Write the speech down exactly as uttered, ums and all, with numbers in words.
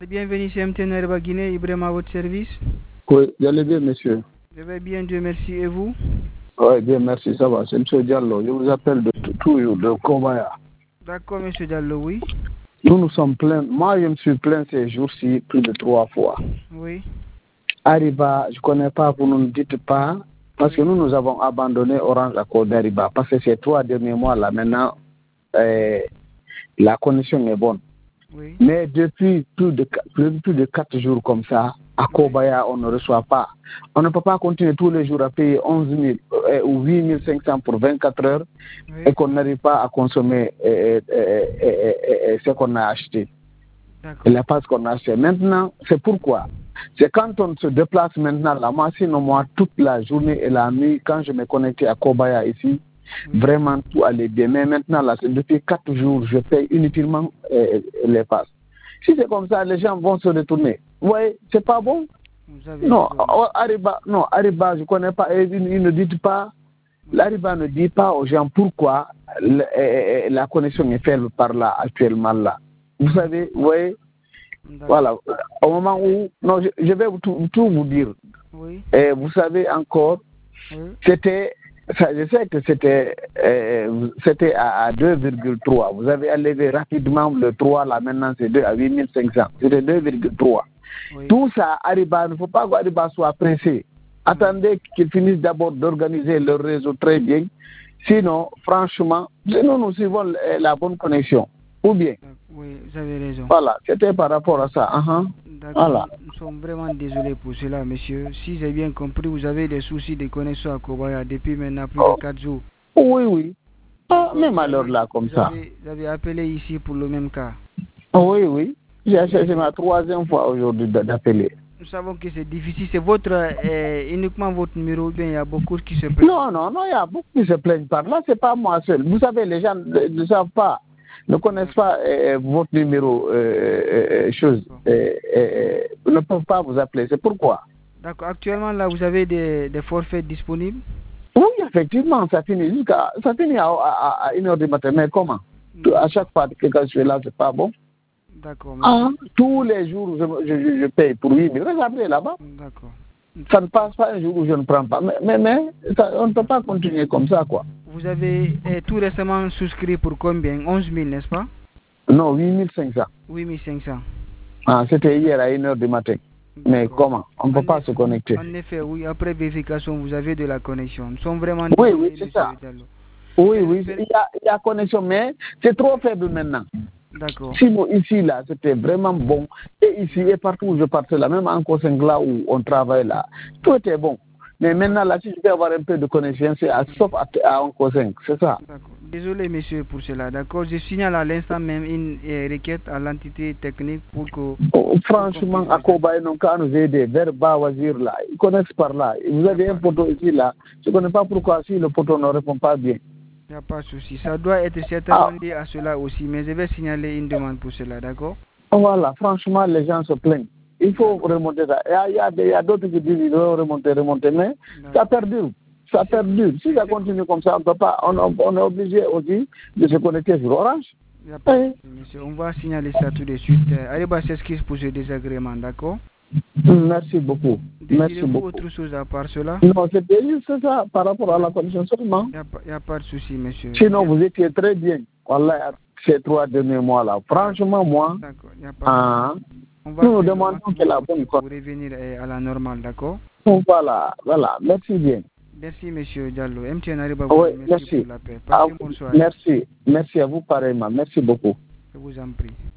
Bienvenue chez M T N Ariba Guinée, Ibrahim à votre service. Oui, j'allais bien, monsieur. Je vais bien, Dieu merci. Et vous? Oui, bien, merci, ça va. C'est M. Diallo. Je vous appelle de toujours de Kobaya. D'accord, M. Diallo, oui. Nous nous sommes pleins. Moi, je me suis plaint ces jours-ci plus de trois fois. Oui. Ariba, je ne connais pas, vous ne nous dites pas. Parce que nous, nous avons abandonné Orange à cause d'Ariba. Parce que ces trois derniers mois-là, maintenant, euh, la connexion est bonne. Oui. Mais depuis plus de, plus, plus de quatre jours comme ça, à Kobaya, on ne reçoit pas. On ne peut pas continuer tous les jours à payer onze mille euh, ou huit mille cinq cents pour vingt-quatre heures oui. Et qu'on n'arrive pas à consommer euh, euh, euh, euh, ce qu'on a acheté. La passe qu'on a acheté. Maintenant, c'est pourquoi. C'est quand on se déplace maintenant, la machine, moi, toute la journée et la nuit, quand je me connectais à Kobaya ici, oui. Vraiment tout allait bien. Mais maintenant, là, depuis quatre jours, je paye inutilement euh, les passes. Si c'est comme ça, les gens vont se retourner. Oui, c'est pas bon. Non, Ariba, non, Ariba, je ne connais pas. Ils, ils ne disent pas. L'Ariba ne dit pas aux gens pourquoi la, la connexion est faible par là, actuellement là. Vous savez, oui. Voilà. Au moment où. Non, je, je vais tout, tout vous dire. Oui. Et vous savez encore, oui. C'était. Je sais que c'était euh, c'était à, à deux virgule trois. Vous avez enlevé rapidement le trois, là maintenant c'est deux à huit mille cinq cents. C'était deux virgule trois. Oui. Tout ça, Ariba, il ne faut pas qu'Ariba soit pressé. Attendez qu'ils finissent d'abord d'organiser leur réseau très bien. Sinon, franchement, nous, nous suivons la bonne connexion. Ou bien. Oui, vous avez raison. Voilà, c'était par rapport à ça. Uh-huh. D'accord. Voilà. Nous sommes vraiment désolés pour cela, monsieur. Si j'ai bien compris, vous avez des soucis de connexion à Kobaya depuis maintenant plus oh. de quatre jours. Oui, oui. Ah, même à l'heure là, comme vous ça. Avez, vous avez appelé ici pour le même cas. Oui, oui. C'est ma troisième fois aujourd'hui d'appeler. Nous savons que c'est difficile. C'est votre euh, uniquement votre numéro, bien il y a beaucoup qui se plaignent. Non, non, non, il y a beaucoup qui se plaignent par là. C'est pas moi seul. Vous savez, les gens ne, ne savent pas, ne connaissent pas euh, votre numéro, euh, euh, chose, euh, euh, ne peuvent pas vous appeler. C'est pourquoi. D'accord. Actuellement, là, vous avez des, des forfaits disponibles? Oui, effectivement, ça finit jusqu'à, ça finit à, à, à une heure du matin. Mais comment? À chaque fois que je suis là, c'est pas bon. D'accord. Ah, tous les jours, je, je, je paye pour huit mille. Regardez là-bas. D'accord. Ça ne passe pas un jour où je ne prends pas. Mais, mais, mais ça, on ne peut pas continuer comme ça, quoi. Vous avez eh, tout récemment souscrit pour combien? onze mille, n'est-ce pas? Non, huit mille cinq cents. huit mille cinq cents. Ah, c'était hier à une heure du matin. Mais comment? On ne peut pas se connecter. En effet, oui. Après vérification, vous avez de la connexion. Nous sommes vraiment oui, oui, c'est ça. Diallo. Oui, oui, il y, a, il y a connexion, mais c'est trop faible maintenant. D'accord. Sinon, ici, là, c'était vraiment bon. Et ici, et partout où je partais là, même en Kosenga, là où on travaille là, tout était bon. Mais maintenant, là, si je peux avoir un peu de connexion, c'est à, sauf à, à Kosenga, c'est ça. D'accord. Désolé, monsieur, pour cela. D'accord. Je signale à l'instant même une euh, requête à l'entité technique pour que. Oh, franchement, à Kobaye, non, quand nous aider vers Bawazir là, ils connaissent par là. Vous avez un poteau ici là. Je ne connais pas pourquoi si le poteau ne répond pas bien. Il n'y a pas de souci. Ça doit être certainement ah. lié à cela aussi, mais je vais signaler une demande pour cela, d'accord? Voilà, franchement, les gens se plaignent. Il faut remonter ça. Il y a, a, a d'autres qui disent qu'ils doivent remonter, remonter, mais ça perdure. Ça perdure. Si ça continue comme ça, on peut pas. On, on est obligé aussi de se connecter sur Orange. Il y a pas de souci, monsieur. On va signaler ça tout de suite. Ariba s'excuse pour ce désagrément, d'accord? Merci beaucoup. Merci beaucoup. Autre chose à part cela? Non, c'était juste ça par rapport à la condition seulement. Il n'y a, a pas de souci, monsieur. Sinon, vous étiez très bien. Voilà, ces trois derniers mois-là. Franchement, moi, d'accord, y a pas ah, on va nous nous demandons que la bonne pour revenir à la normale, d'accord? Voilà, voilà. Merci bien. Merci, monsieur Diallo. M T N Ariba, oui, merci, merci pour la paix. Ah, bonne soirée. merci. Merci à vous pareillement. Merci beaucoup. Je vous en prie.